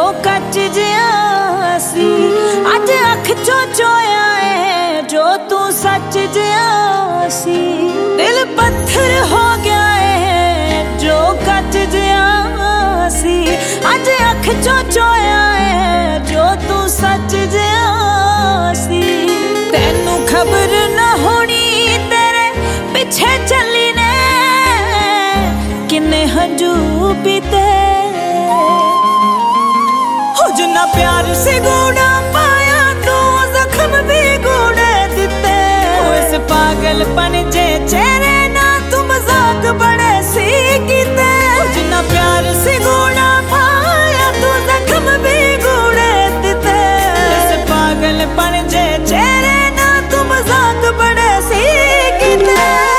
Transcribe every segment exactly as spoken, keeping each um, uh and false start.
कच जिया सी अज अख चो चोया है जो तू सच जिया सी। दिल पत्थर हो गया है जो कच जिया सी अज अख चो चोया है जो तू सच जिया सी। तेनू खबर न होनी तेरे पिछे चली ने किन्ने हंजू पीते हो जिन्ना प्यार से गूढ़ा पाया तू जख्म भी गूढ़े दिते। इस पागलपन जे चेहरे ना तू मजाक बड़े सी कीते हो जिन्ना प्यार से गूढ़ा पाया तू जख्म भी गूढ़े दिते। इस पागलपन जे चेहरे ना तू मजाक बड़े सी कीते।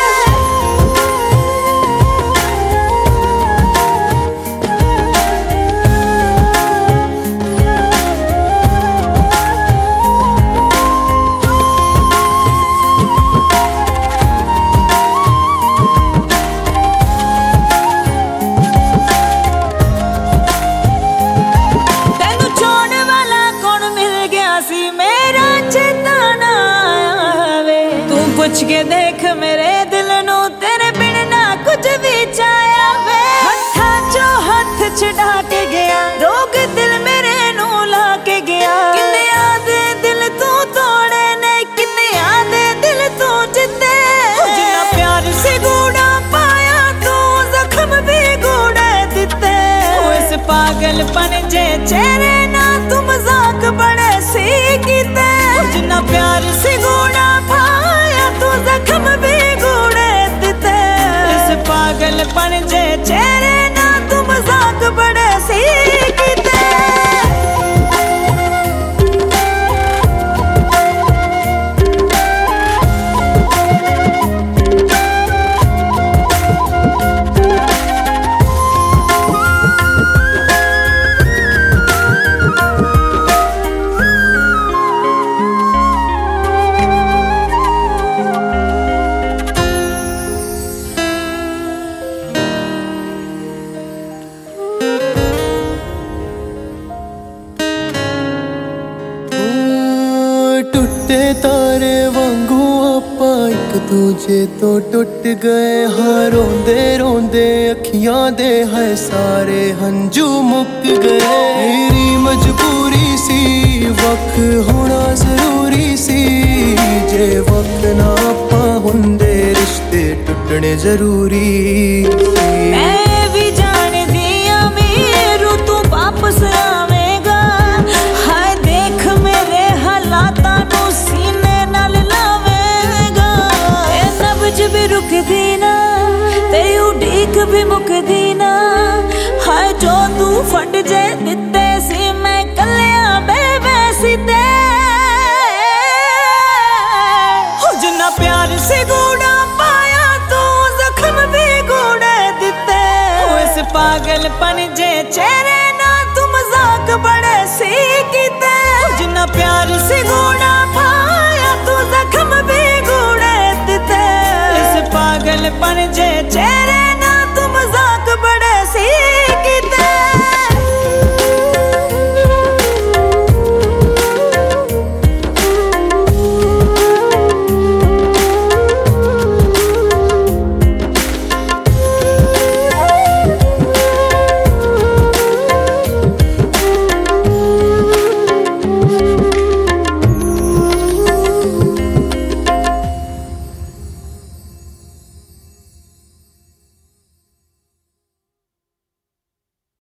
पूछ के देख मेरे दिल नू तेरे बिन ना कुछ भी चाया वे। हथा चो हथ छड़ा के गया रोग दिल मेरे नू ला के गया। किन्ने आदे दिल तू तोड़े ने किन्ने आदे दिल तू जिते। जिन्ना प्यार से गूढ़ा पाया तू जख्म भी गूढ़े दिते। इस पागलपन जे चेहरे ना तू मजाक बड़े सी कीते। जिन्ना प्यार से गूढ़ा पाया तू जख्म भी गूढ़े दिते। इस पागलपन जे चेहरे ना तू मजाक बड़े सी कीते। टुटे तारे वांगू आपा एक दूजे तो टुट गए हाँ। रोंदे रोंदे अखियां दे है सारे हंजू मुक गए। मेरी मजबूरी सी वक्त होना जरूरी सी जे वक्त ना आपा हुंदे रिश्ते टुटने जरूरी सी।